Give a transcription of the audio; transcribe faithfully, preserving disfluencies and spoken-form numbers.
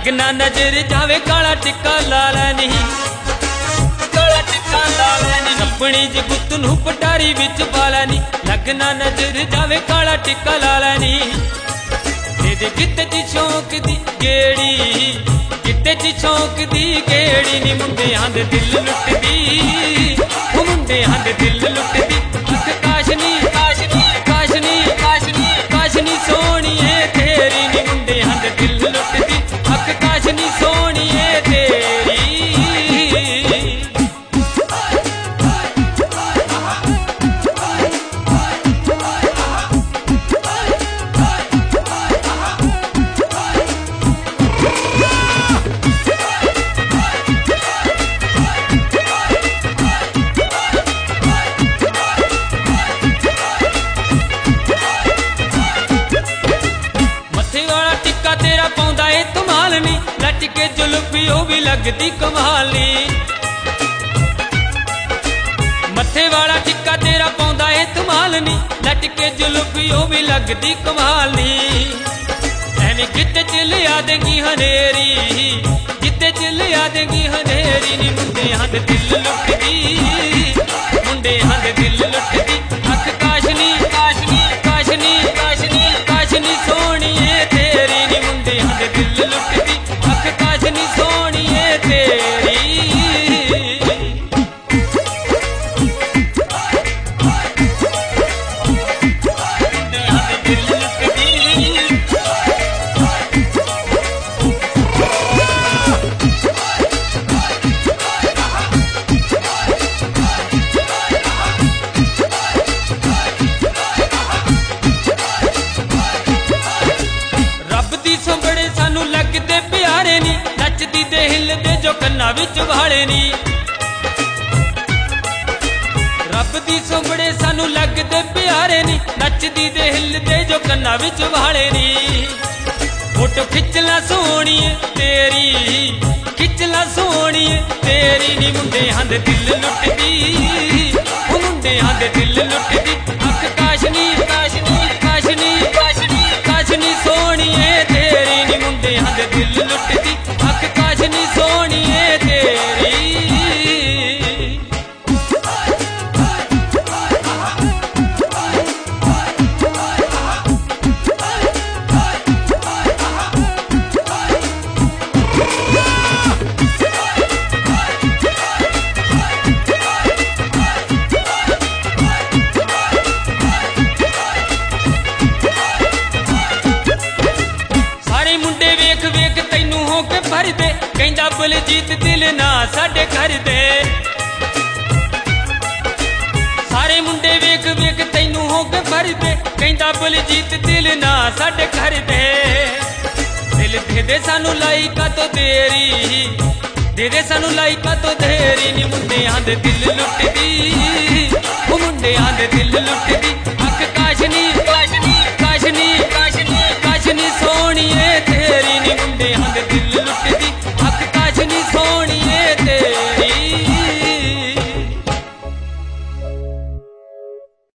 लगना नजर जावे काला टिक्का ला लैनी, काला टिक्का ला लैनी, अपनी जगुत नूं पटारी विच पा लैनी। लगना नजर जावे काला टिक्का ला लैनी, तेरे गित्ते च शौक दी गेड़ी, गित्ते च शौक दी गेड़ी नी मुंडियां दे दिल लुटदी, ओ मुंडियां दे दिल लुटदी। अख काशनी काशनी काशनी काशनी काशनी सोहणीए तेरी नी मुंडियां दे दिल लुटदी, अख काशनी सोहणीए तेरी। लटके जुल्फी ओ भी लगती कमाली, मथे वाला टिक्का तेरा पौंदा है धमालनी, लटके जुल्फी ओ भी लगती कमाली। एवें किते च लिया देगी हनेरी, किते च लिया देगी हनेरी नी मुंडियां दे दिल लुटदी, मुंडियां दे दिल लुटदी। अख काशनी काशनी काशनी काशनी काशनी सोहणीए तेरी नी मुंडियां दे दिल लुटदी, अख काशनी सोहणीए तेरी। मुंडियां दे दिल लुटदी, संबड़े सानू लगदे प्यारे नी, नचदी दे हिलदे जो कन्ना विच वाले नी। रब दी संबड़े सानू लगदे प्यारे नी, नचदी दे हिलदे जो कन्ना विच वाले नी। फोटो खिचला सोहणीए तेरी, खिचला सोहणीए तेरी नी मुंडियां दे दिल लुटदी, ओ मुंडियां दे दिल लुटदी। अख काशनी काशनी काशनी काशनी काशनी सोहणीए तेरी नी मुंडियां दे दिल लुटदी, अख काशनी सोहणीए तेरी। कहंदा बलजीत दिल ना साडे घर दे, सारे मुंडे वेख वेख तैनू हो के भरदे। कहंदा बलजीत दिल ना साडे घर दे, दिल दे दे सानू लाई का तो देरी, दे दे सानू लाई का तो देरी नी मुंडियां दे दिल लुटदी, ओ मुंडियां दे दिल लुटदी। अख काशनी काशनी काशनी काशनी काशनी सोहणीए तेरी नी मुंडियां दे दिल